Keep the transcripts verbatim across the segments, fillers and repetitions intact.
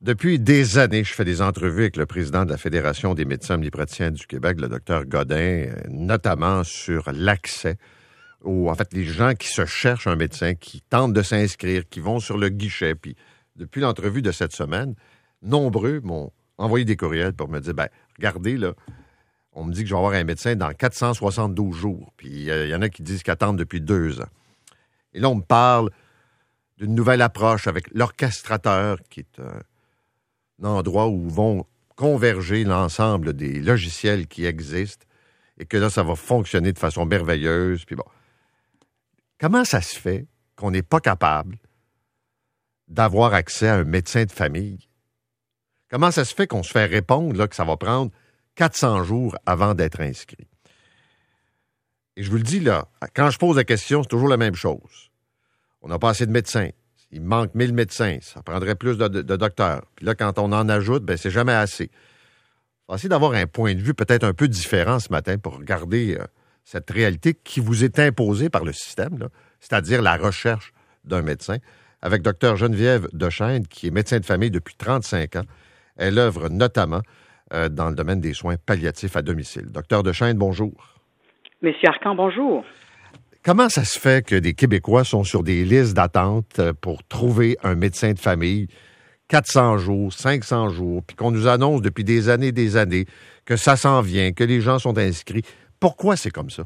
Depuis des années, je fais des entrevues avec le président de la Fédération des médecins omnipraticiens du Québec, le docteur Godin, notamment sur l'accès aux, en fait, les gens qui se cherchent un médecin, qui tentent de s'inscrire, qui vont sur le guichet. Puis, depuis l'entrevue de cette semaine, nombreux m'ont envoyé des courriels pour me dire, ben, regardez, là, on me dit que je vais avoir un médecin dans quatre cent soixante-douze jours. Puis, il euh, y en a qui disent qu'ils attendent depuis deux ans. Et là, on me parle d'une nouvelle approche avec l'orchestrateur, qui est un... un endroit où vont converger l'ensemble des logiciels qui existent et que là, ça va fonctionner de façon merveilleuse. Puis bon, comment ça se fait qu'on n'est pas capable d'avoir accès à un médecin de famille? Comment ça se fait qu'on se fait répondre là, que ça va prendre quatre cents jours avant d'être inscrit? Et je vous le dis, là, quand je pose la question, c'est toujours la même chose. On n'a pas assez de médecins. Il manque mille médecins. Ça prendrait plus de, de, de docteurs. Puis là, quand on en ajoute, ben c'est jamais assez. On va essayer d'avoir un point de vue peut-être un peu différent ce matin pour regarder euh, cette réalité qui vous est imposée par le système, là, c'est-à-dire la recherche d'un médecin, avec Dr Geneviève Dechaine, qui est médecin de famille depuis trente-cinq ans. Elle œuvre notamment euh, dans le domaine des soins palliatifs à domicile. Docteur Dechaine, bonjour. Monsieur Arcan, bonjour. Comment ça se fait que des Québécois sont sur des listes d'attente pour trouver un médecin de famille, quatre cents jours, cinq cents jours, puis qu'on nous annonce depuis des années et des années que ça s'en vient, que les gens sont inscrits? Pourquoi c'est comme ça?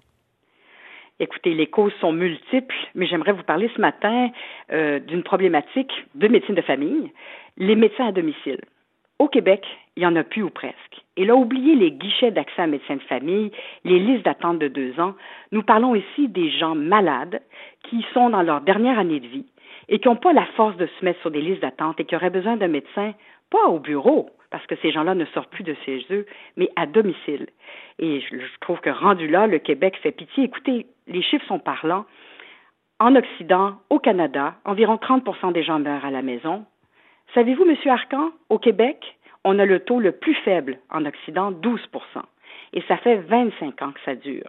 Écoutez, les causes sont multiples, mais j'aimerais vous parler ce matin euh, d'une problématique de médecine de famille, les médecins à domicile. Au Québec, il n'y en a plus ou presque. Et là, oubliez les guichets d'accès à médecin de famille, les listes d'attente de deux ans. Nous parlons ici des gens malades qui sont dans leur dernière année de vie et qui n'ont pas la force de se mettre sur des listes d'attente et qui auraient besoin d'un médecin, pas au bureau, parce que ces gens-là ne sortent plus de chez eux, mais à domicile. Et je, je trouve que rendu là, le Québec fait pitié. Écoutez, les chiffres sont parlants. En Occident, au Canada, environ trente pour cent des gens meurent à la maison. Savez-vous, M. Arcan, au Québec, on a le taux le plus faible en Occident, douze pour cent. Et ça fait vingt-cinq ans que ça dure.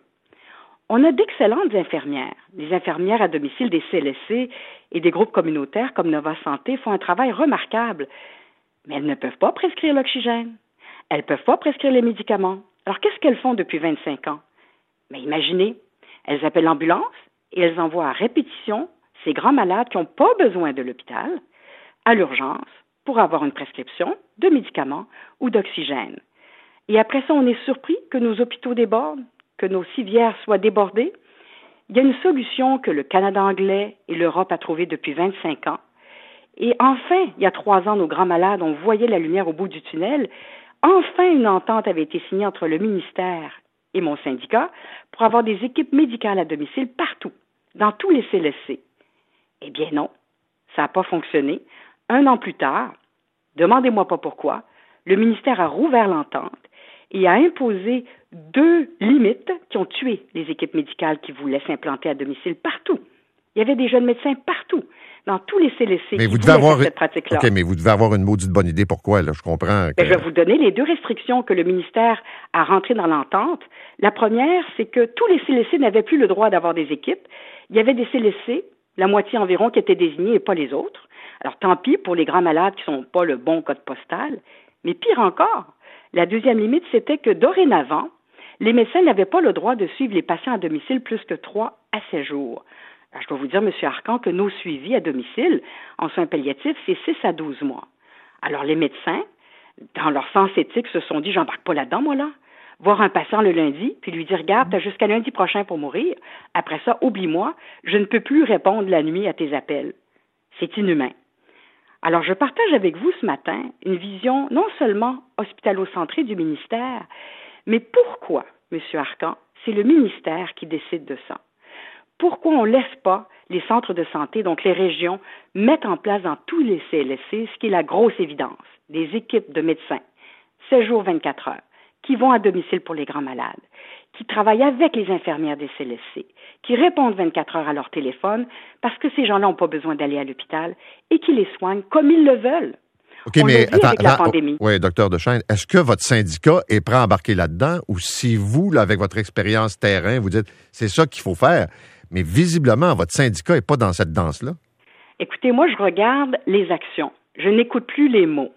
On a d'excellentes infirmières. Les infirmières à domicile des C L S C et des groupes communautaires comme Nova Santé font un travail remarquable. Mais elles ne peuvent pas prescrire l'oxygène. Elles ne peuvent pas prescrire les médicaments. Alors, qu'est-ce qu'elles font depuis vingt-cinq ans? Mais imaginez, elles appellent l'ambulance et elles envoient à répétition ces grands malades qui n'ont pas besoin de l'hôpital à l'urgence pour avoir une prescription de médicaments ou d'oxygène. Et après ça, on est surpris que nos hôpitaux débordent, que nos civières soient débordées. Il y a une solution que le Canada anglais et l'Europe a trouvée depuis vingt-cinq ans. Et enfin, il y a trois ans, nos grands malades, on voyait la lumière au bout du tunnel. Enfin, une entente avait été signée entre le ministère et mon syndicat pour avoir des équipes médicales à domicile partout, dans tous les C L S C. Eh bien non, ça n'a pas fonctionné. Un an plus tard, demandez-moi pas pourquoi, le ministère a rouvert l'entente et a imposé deux limites qui ont tué les équipes médicales qui voulaient s'implanter à domicile partout. Il y avait des jeunes médecins partout, dans tous les C L S C mais qui vous devez avoir cette pratique-là. OK, mais vous devez avoir une maudite bonne idée pourquoi, là, je comprends. Que... Ben, je vais vous donner les deux restrictions que le ministère a rentrées dans l'entente. La première, c'est que tous les C L S C n'avaient plus le droit d'avoir des équipes. Il y avait des C L S C, la moitié environ, qui étaient désignés et pas les autres. Alors, tant pis pour les grands malades qui sont pas le bon code postal. Mais pire encore, la deuxième limite, c'était que dorénavant, les médecins n'avaient pas le droit de suivre les patients à domicile plus que trois à sept jours. Alors, je dois vous dire, M. Arcan, que nos suivis à domicile en soins palliatifs, c'est six à douze mois. Alors, les médecins, dans leur sens éthique, se sont dit, j'embarque pas là-dedans, moi, là. Voir un patient le lundi, puis lui dire, regarde, t'as jusqu'à lundi prochain pour mourir. Après ça, oublie-moi, je ne peux plus répondre la nuit à tes appels. C'est inhumain. Alors, je partage avec vous ce matin une vision non seulement hospitalo-centrée du ministère, mais pourquoi, M. Arcan, c'est le ministère qui décide de ça? Pourquoi on ne laisse pas les centres de santé, donc les régions, mettre en place dans tous les C L S C, ce qui est la grosse évidence, des équipes de médecins, sept jours, vingt-quatre heures, qui vont à domicile pour les grands malades, qui travaillent avec les infirmières des C L S C, qui répondent vingt-quatre heures à leur téléphone parce que ces gens-là n'ont pas besoin d'aller à l'hôpital et qui les soignent comme ils le veulent. OK, on mais attends, avec la attends, pandémie. Oui, docteur Dechaine, est-ce que votre syndicat est prêt à embarquer là-dedans ou si vous, là, avec votre expérience terrain, vous dites c'est ça qu'il faut faire, mais visiblement, votre syndicat n'est pas dans cette danse-là? Écoutez, moi, je regarde les actions. Je n'écoute plus les mots.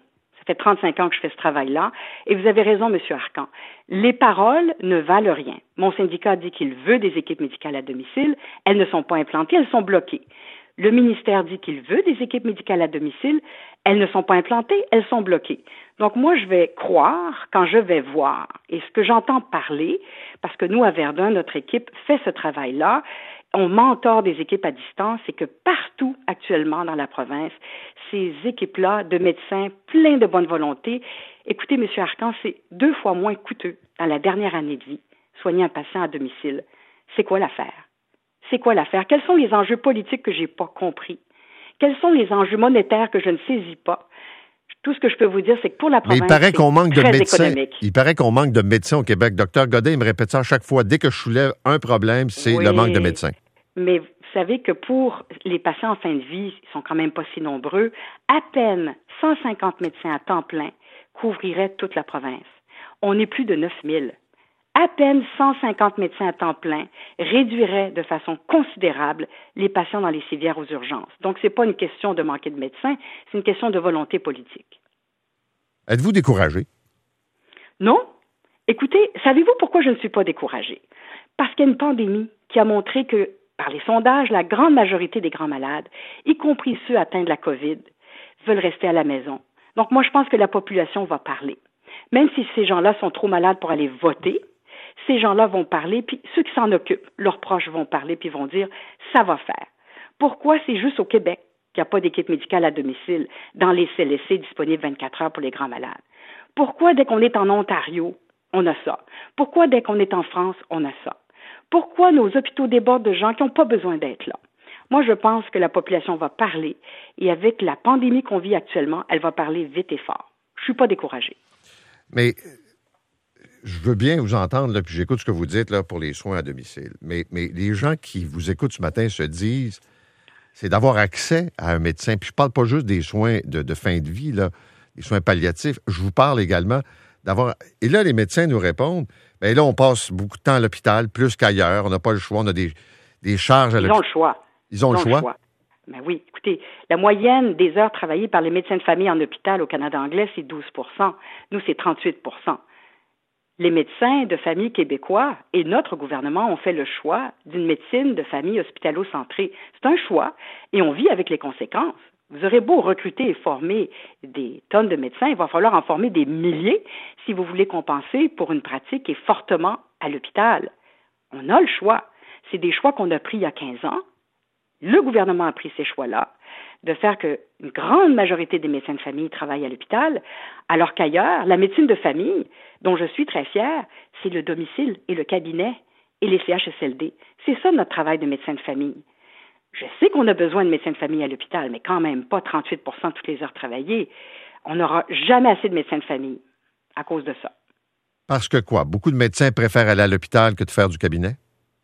Ça fait trente-cinq ans que je fais ce travail-là. Et vous avez raison, M. Arcan. Les paroles ne valent rien. Mon syndicat dit qu'il veut des équipes médicales à domicile. Elles ne sont pas implantées, elles sont bloquées. Le ministère dit qu'il veut des équipes médicales à domicile. Elles ne sont pas implantées, elles sont bloquées. Donc moi, je vais croire quand je vais voir. Et ce que j'entends parler, parce que nous, à Verdun, notre équipe fait ce travail-là, on mentore des équipes à distance, et que partout actuellement dans la province, ces équipes-là de médecins pleins de bonne volonté, écoutez, M. Arcan, c'est deux fois moins coûteux dans la dernière année de vie, soigner un patient à domicile. C'est quoi l'affaire? C'est quoi l'affaire? Quels sont les enjeux politiques que j'ai pas compris? Quels sont les enjeux monétaires que je ne saisis pas? Tout ce que je peux vous dire, c'est que pour la province, Mais il paraît qu'on manque de médecins. Économique. Il paraît qu'on manque de médecins au Québec. Docteur Godin, il me répète ça à chaque fois. Dès que je soulève un problème, c'est oui, le manque de médecins. Mais vous savez que pour les patients en fin de vie, ils sont quand même pas si nombreux, à peine cent cinquante médecins à temps plein couvriraient toute la province. On est plus de neuf mille. À peine cent cinquante médecins à temps plein réduiraient de façon considérable les patients dans les civières aux urgences. Donc, ce n'est pas une question de manquer de médecins, c'est une question de volonté politique. Êtes-vous découragé? Non. Écoutez, savez-vous pourquoi je ne suis pas découragée? Parce qu'il y a une pandémie qui a montré que, par les sondages, la grande majorité des grands malades, y compris ceux atteints de la COVID, veulent rester à la maison. Donc, moi, je pense que la population va parler. Même si ces gens-là sont trop malades pour aller voter, ces gens-là vont parler, puis ceux qui s'en occupent, leurs proches vont parler, puis vont dire « ça va faire ». Pourquoi c'est juste au Québec qu'il n'y a pas d'équipe médicale à domicile dans les C L S C disponibles vingt-quatre heures pour les grands malades? Pourquoi dès qu'on est en Ontario, on a ça? Pourquoi dès qu'on est en France, on a ça? Pourquoi nos hôpitaux débordent de gens qui n'ont pas besoin d'être là? Moi, je pense que la population va parler, et avec la pandémie qu'on vit actuellement, elle va parler vite et fort. Je ne suis pas découragée. Mais je veux bien vous entendre, là, puis j'écoute ce que vous dites là, pour les soins à domicile. Mais, mais les gens qui vous écoutent ce matin se disent, c'est d'avoir accès à un médecin. Puis je parle pas juste des soins de, de fin de vie, là, des soins palliatifs. Je vous parle également d'avoir... Et là, les médecins nous répondent, bien là, on passe beaucoup de temps à l'hôpital, plus qu'ailleurs. On n'a pas le choix, on a des, des charges à l'hôpital. Ils ont le choix. Ils ont, Ils ont le choix? choix. Ben oui, écoutez, la moyenne des heures travaillées par les médecins de famille en hôpital au Canada anglais, c'est douze pour cent. Nous, c'est trente-huit pour cent. Les médecins de famille québécois et notre gouvernement ont fait le choix d'une médecine de famille hospitalo-centrée. C'est un choix et on vit avec les conséquences. Vous aurez beau recruter et former des tonnes de médecins, il va falloir en former des milliers si vous voulez compenser pour une pratique qui est fortement à l'hôpital. On a le choix. C'est des choix qu'on a pris il y a quinze ans. Le gouvernement a pris ces choix-là de faire qu'une grande majorité des médecins de famille travaillent à l'hôpital, alors qu'ailleurs, la médecine de famille, dont je suis très fière, c'est le domicile et le cabinet et les C H S L D. C'est ça notre travail de médecin de famille. Je sais qu'on a besoin de médecins de famille à l'hôpital, mais quand même pas trente-huit pour cent toutes les heures travaillées. On n'aura jamais assez de médecins de famille à cause de ça. Parce que quoi? Beaucoup de médecins préfèrent aller à l'hôpital que de faire du cabinet?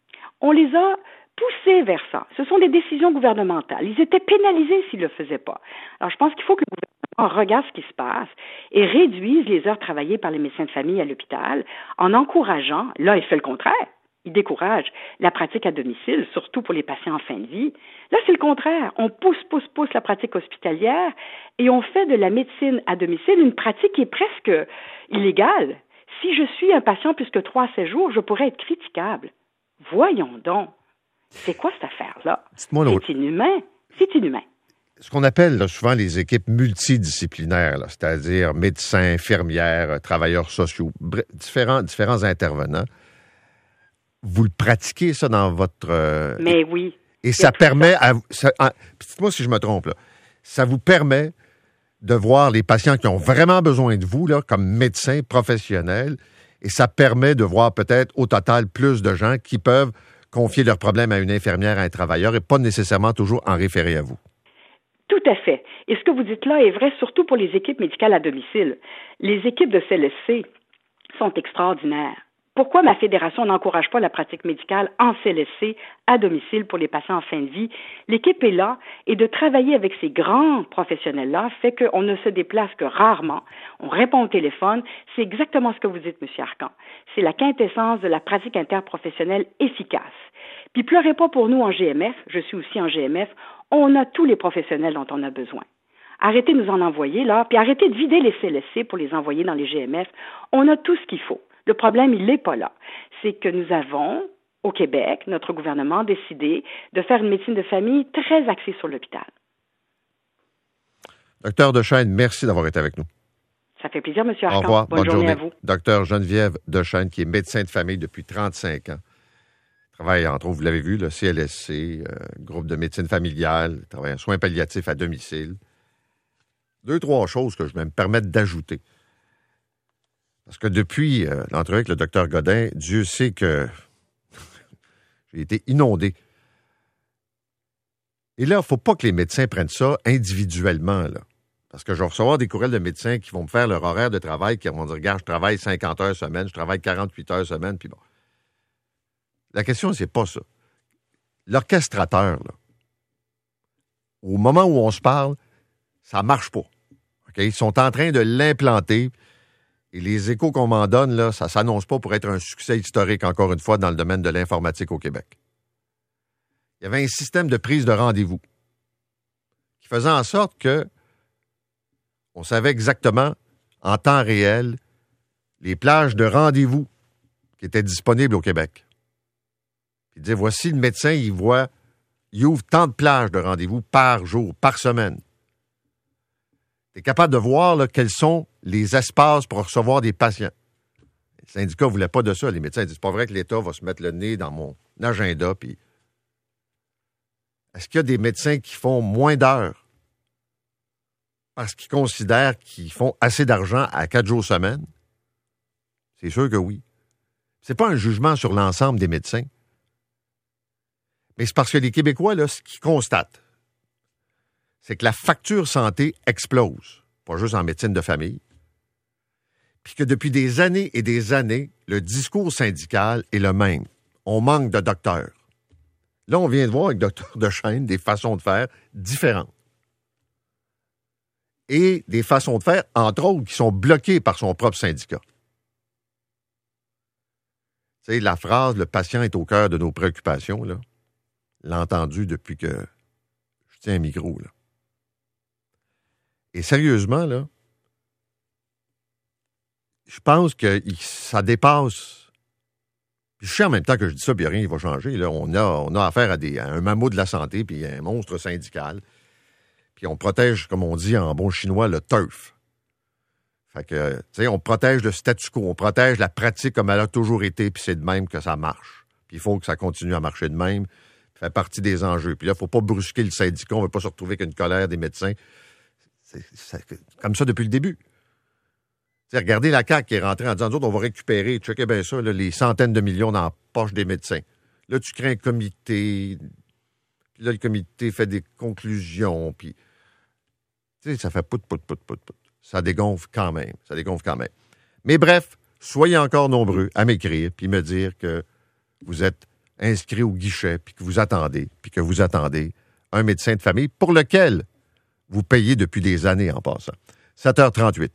On les a poussés vers ça. Ce sont des décisions gouvernementales. Ils étaient pénalisés s'ils ne le faisaient pas. Alors, je pense qu'il faut que le gouvernement regarde ce qui se passe et réduise les heures travaillées par les médecins de famille à l'hôpital en encourageant, là, il fait le contraire. Il décourage la pratique à domicile, surtout pour les patients en fin de vie. Là, c'est le contraire. On pousse, pousse, pousse la pratique hospitalière et on fait de la médecine à domicile une pratique qui est presque illégale. Si je suis un patient plus que trois à sept jours, je pourrais être critiquable. Voyons donc. C'est quoi cette affaire-là? Dites-moi l'autre. C'est inhumain. C'est inhumain. Ce qu'on appelle là, souvent les équipes multidisciplinaires, là, c'est-à-dire médecins, infirmières, travailleurs sociaux, bref, différents, différents intervenants. Vous le pratiquez, ça, dans votre... Euh, Mais oui. Et ça permet... À, ça, ah, dites-moi si je me trompe, là, ça vous permet de voir les patients qui ont vraiment besoin de vous, là, comme médecins professionnels, et ça permet de voir peut-être au total plus de gens qui peuvent confier leurs problèmes à une infirmière, à un travailleur, et pas nécessairement toujours en référer à vous. Tout à fait. Et ce que vous dites là est vrai surtout pour les équipes médicales à domicile. Les équipes de C L S C sont extraordinaires. Pourquoi ma fédération n'encourage pas la pratique médicale en C L S C à domicile pour les patients en fin de vie? L'équipe est là et de travailler avec ces grands professionnels-là fait qu'on ne se déplace que rarement. On répond au téléphone. C'est exactement ce que vous dites, M. Arcan. C'est la quintessence de la pratique interprofessionnelle efficace. Puis pleurez pas pour nous en G M F. Je suis aussi en G M F. On a tous les professionnels dont on a besoin. Arrêtez de nous en envoyer, là, puis arrêtez de vider les C L S C pour les envoyer dans les G M F. On a tout ce qu'il faut. Le problème, il n'est pas là. C'est que nous avons, au Québec, notre gouvernement a décidé de faire une médecine de famille très axée sur l'hôpital. Docteur Dechaine, merci d'avoir été avec nous. Ça fait plaisir, M. Arcan. Au revoir. Bonne, Bonne journée, journée à vous. Docteur Geneviève Dechaine, qui est médecin de famille depuis trente-cinq ans. Travaille, entre autres, vous l'avez vu, le C L S C, euh, groupe de médecine familiale, travaille en soins palliatifs à domicile. Deux, trois choses que je vais me permettre d'ajouter. Parce que depuis euh, l'entrevue avec le docteur Godin, Dieu sait que j'ai été inondé. Et là, il ne faut pas que les médecins prennent ça individuellement, là. Parce que je vais recevoir des courriels de médecins qui vont me faire leur horaire de travail, qui vont dire, regarde, je travaille cinquante heures semaine, je travaille quarante-huit heures semaine, puis bon. La question, c'est pas ça. L'orchestrateur, là, au moment où on se parle, ça marche pas. Okay? Ils sont en train de l'implanter et les échos qu'on m'en donne, là, ça s'annonce pas pour être un succès historique, encore une fois, dans le domaine de l'informatique au Québec. Il y avait un système de prise de rendez-vous qui faisait en sorte que on savait exactement, en temps réel, les plages de rendez-vous qui étaient disponibles au Québec. Puis il disait, voici le médecin, il voit, il ouvre tant de plages de rendez-vous par jour, par semaine. Tu es capable de voir là, quels sont les espaces pour recevoir des patients. Les syndicats ne voulaient pas de ça. Les médecins disent, c'est pas vrai que l'État va se mettre le nez dans mon agenda. Puis est-ce qu'il y a des médecins qui font moins d'heures parce qu'ils considèrent qu'ils font assez d'argent à quatre jours semaine? C'est sûr que oui. C'est pas un jugement sur l'ensemble des médecins. Mais c'est parce que les Québécois, là, ce qu'ils constatent, c'est que la facture santé explose, pas juste en médecine de famille, puis que depuis des années et des années, le discours syndical est le même. On manque de docteurs. Là, on vient de voir avec docteur Dechaine des façons de faire différentes. Et des façons de faire, entre autres, qui sont bloquées par son propre syndicat. Tu sais, la phrase « le patient est au cœur de nos préoccupations », là, l'a entendu depuis que je tiens un micro, là. Et sérieusement, là, je pense que ça dépasse. Puis je sais en même temps que je dis ça, puis rien ne va changer. Là. On a, on a affaire à, des, à un mammouth de la santé, puis un monstre syndical. Puis on protège, comme on dit en bon chinois, le turf. Fait que, tu sais, on protège le statu quo, on protège la pratique comme elle a toujours été, puis c'est de même que ça marche. Puis il faut que ça continue à marcher de même. Ça fait partie des enjeux. Puis là, il ne faut pas brusquer le syndicat, on ne veut pas se retrouver avec une colère des médecins. C'est, c'est comme ça depuis le début. T'sais, regardez la C A Q qui est rentrée en disant, nous autres, on va récupérer, checkez bien ça, là, les centaines de millions dans la poche des médecins. Là, tu crées un comité, puis là, le comité fait des conclusions, puis ça fait pout, pout, pout, pout, pout. Ça dégonfle quand même, ça dégonfle quand même. Mais bref, soyez encore nombreux à m'écrire, puis me dire que vous êtes inscrits au guichet, puis que vous attendez, puis que vous attendez un médecin de famille pour lequel vous payez depuis des années en passant. sept heures trente-huit.